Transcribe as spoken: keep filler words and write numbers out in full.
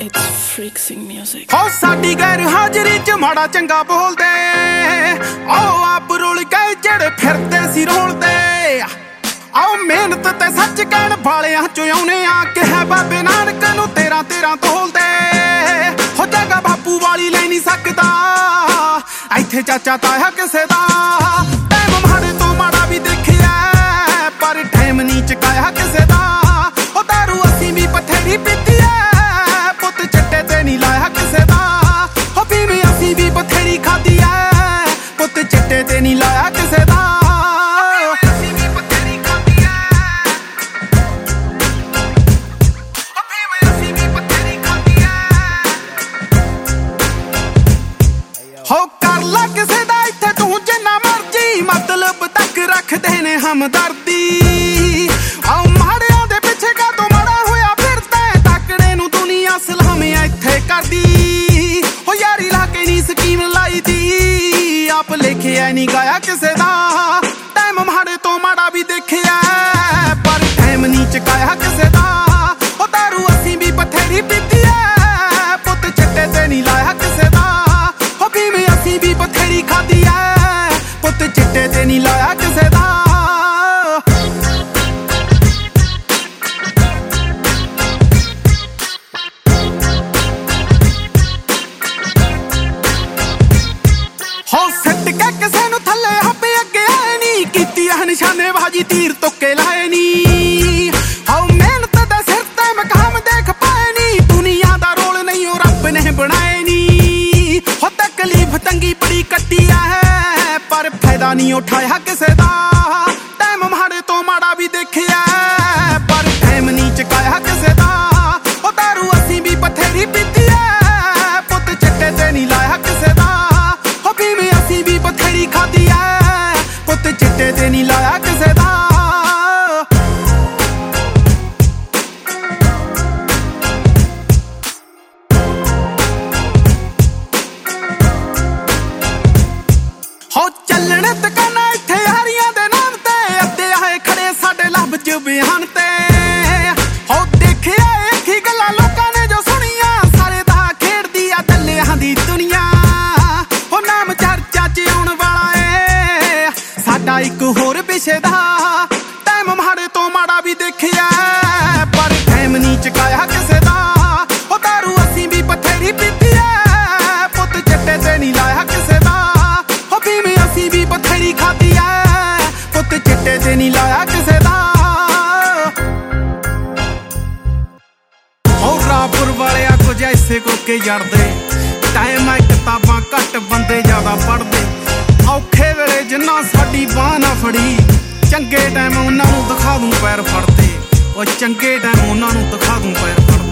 It's freaksing music. ਹੋ ਸਾਡੀ ਗੈਰ ਹਾਜ਼ਰੀ ਚ ਮਾੜਾ ਚੰਗਾ ਬੋਲਦੇ, ਆਓ ਆਪ ਰੁਲ ਗਏ ਜਿਹੜੇ ਫਿਰਦੇ ਸੀ ਰੋਲਦੇ। ਆਓ ਮਿਹਨਤ ਤੇ ਸੱਚ ਕਹਿਣ ਵਾਲਿਆਂ ਚੋਂ ਆਉਨੇ ਆ, ਕਿਹਾ ਬਾਬੇ ਨਾਨਕ ਨੂੰ ਤੇਰਾ ਤੇਰਾ ਤੋਲਦੇ। ਹੋ ਜਗਾ ਬਾਪੂ ਵਾਲੀ ਲੈ ਨਹੀਂ ਸਕਦਾ ਇੱਥੇ ਚਾਚਾ ਤਾਇਆ ਕਿਸੇ ਦਾ। ਟਾਈਮ ਮਾੜੇ ਤੋਂ ਮਾੜਾ ਵੀ ਦੇਖਿਆ ਪਰ ਟਾਈਮ ਨਹੀਂ ਚਕਾਇਆ ਕਿਸੇ ਦਾ। ਉਹ ਦਾਰੂ ਅਸੀਂ ਵੀ ਬਥੇਰੀ ਪੀਤੀ ਐ, ਪੁੱਤ ਚਿੱਟੇ ਤੇ ਨਹੀਂ ਲਾਇਆ ਕਿਸੇ ਦਾ। ਹੋ ਪੀਵੀਂ ਅਸੀਂ ਵੀ ਬਥੇਰੀ ਖਾਧੀ ਐ, ਪੁੱਤ ਚਿੱਟੇ ਤੇ ਨਹੀਂ ਲਾਇਆ ਕਿਸੇ ਦਾ। ਹੋ ਕਰ ਲਾ ਕਿਸੇ ਦਾ ਇੱਥੇ ਤੂੰ ਜਿੰਨਾ ਮਰਜੀ, ਮਤਲਬ ਤੱਕ ਰੱਖਦੇ ਨੇ ਹਮਦਰਦੀ। ਆਓ ਮਾੜਿਆਂ ਦੇ ਪਿੱਛੇ ਕਾਹਤੋਂ ਮਾੜਾ ਹੋਇਆ ਫਿਰਦਾ, ਤੱਕੜੇ ਨੂੰ ਦੁਨੀਆ ਸਲਾਮੇ ਇੱਥੇ ਕਰਦੀ। ਹੋ ਯਾਰੀ ਲਾ ਕੇ ਨੀ ਸਕੀਮ ਲਾਈ ਦੀ, ਆਪ ਲਿਖਿਆ ਨੀ ਗਾਇਆ ਕਿਸੇ ਦਾ। ਟਾਈਮ ਮਾੜੇ ਤੋਂ ਮਾੜਾ ਵੀ ਦੇਖਿਆ ਪਰ ਟਾਈਮ ਨੀ ਚਕਾਇਆ ਕਿਸੇ ਦਾ। ਉਹ ਦਾਰੂ ਅਸੀਂ ਵੀ ਬਥੇਰੀ ਪੀਤੀ ਐ, ਪੁੱਤ ਚਿੱਟੇ ਤੇ ਨੀ ਲਾਇਆ ਕਿਸੇ ਦਾ। ਹੋ ਪੀਵੀਂ ਅਸੀਂ ਵੀ ਬਥੇਰੀ ਖਾਧੀ ਐ, ਪੁੱਤ ਚਿੱਟੇ ਤੇ ਨੀ ਲਾਇਆ ਕਿਸੇ ਦਾ। ਹੋ ਸਿੱਟ ਕੇ ਕਿਸੇ ਨੂੰ ਥੱਲੇ ਹੱਬੇ ਅੱਗੇ ਆਏ ਨੀ, ਕੀਤੀ ਆ ਨਿਸ਼ਾਨੇਬਾਜ਼ੀ ਤੀਰ ਤੁੱਕੇ ਲਾਏ ਨੀ। ਹੋ ਮਿਹਨਤ ਦੇ ਸਿਰ ਤੇ ਮਕਾਮ ਦੇਖ ਪਾਏ ਨੀ, ਦੁਨੀਆ ਦਾ ਰੋਲ ਨਹੀਂ ਉਹ ਰੱਬ ਨੇ ਬਣਾਏ ਨੀ। ਹੋ ਤਕਲੀਫ ਤੰਗੀ ਬੜੀ ਕੱਟੀ ਐ ਪਰ ਫਾਇਦਾ ਨਹੀਂ ਉਠਾਇਆ ਕਿਸੇ ਦਾ। ਟਾਈਮ ਮਾੜੇ ਤੋਂ ਮਾੜਾ ਵੀ ਦੇਖਿਆ ਪਰ ਟਾਈਮ ਨਹੀਂ ਚਕਾਇਆ ਕਿਸੇ ਦਾ। ਉਹ ਦਾਰੂ ਅਸੀਂ ਵੀ ਬਥੇਰੀ ਪੀਤੀ ਐ, ਪੁੱਤ ਚਿੱਟੇ ਤੇ ਨਹੀਂ ਲਾਇਆ ਕਿਸੇ ਦਾ। ਹੋ ਪੀਵੀਂ ਅਸੀਂ ਵੀ ਬਥੇਰੀ ਖਾਧੀ ਐ, ਪੁੱਤ ਚਿੱਟੇ ਤੇ ਨਹੀਂ ਲਾਇਆ ਕਿਸੇ ਦਾ। ਹੋ ਚੱਲਣ ਦੁਕਾਨਾਂ ਇੱਥੇ ਹਾਰੀਆਂ ਦੇ ਨਾਮ ਤੇ, ਅੱਧੇ ਆਏ ਖੜੇ ਸਾਡੇ ਲੱਭ ਚ ਬਿਆਨ ਤੇ। ਹੋ ਦੇਖਿਆ ਇੱਕ ਹੀ ਗੱਲਾਂ ਲੋਕਾਂ ਨੇ ਜੋ ਸੁਣੀਆਂ, ਸਾਰੇ ਦਾ ਖੇਡਦੀ ਆ ਦੱਲਿਆਂ ਦੀ ਦੁਨੀਆ। ਹੋ ਨਾਮ ਚਰਚਾ ਚ ਆਉਣ ਵਾਲਾ ਏ ਸਾਡਾ ਇੱਕ ਹੋਰ ਵਿਸ਼ੇ ਦਾ। ਟਾਈਮ ਮਾੜੇ ਤੋਂ ਮਾੜਾ ਵੀ ਦੇਖਿਆ ਪਰ ਟਾਈਮ ਨਹੀਂ ਚਕਾਇਆ ਕਿਸੇ ਦਾ। ਹੋ ਦਾਰੂ ਅਸੀਂ ਵੀ ਬਥੇਰੀ ਪੀਤੀ ਐ, ਪੁੱਤ ਚਿੱਟੇ ਤੇ ਨਹੀਂ ਲਾਇਆ ਕਿਸੇ ਦਾ। ਹੋ ਪੀਵੀਂ ਅਸੀਂ ਵੀ ਬਥੇਰੀ ਖਾਧੀ ਐ, ਪੁੱਤ ਚਿੱਟੇ ਤੇ ਨਹੀਂ ਲਾਇਆ ਕਿਸੇ ਦਾ। ਹੋ ਰਾਪੁਰ ਵਾਲਿਆ ਕੁਝ ਐਸੇ ਕੋਕੇ ਜੜਦੇ, ਟਾਈਮ ਐ ਕਿਤਾਬਾਂ ਘੱਟ ਬੰਦੇ ਜ਼ਿਆਦਾ ਪੜ੍ਹਦੇ। ਔਖੇ ਵੇਲੇ ਜਿੰਨਾ ਸਾਡੀ ਬਾਂਹ ਨਾ ਫੜੀ, ਚੰਗੇ ਟਾਈਮ ਉਹਨਾਂ ਨੂੰ ਦਿਖਾ ਦੂੰ ਪੈਰ ਫੜਦੇ। ਉਹ ਚੰਗੇ ਟਾਈਮ ਉਹਨਾਂ ਨੂੰ ਦਿਖਾ ਦੂੰ ਪੈਰ ਫੜਦੇ।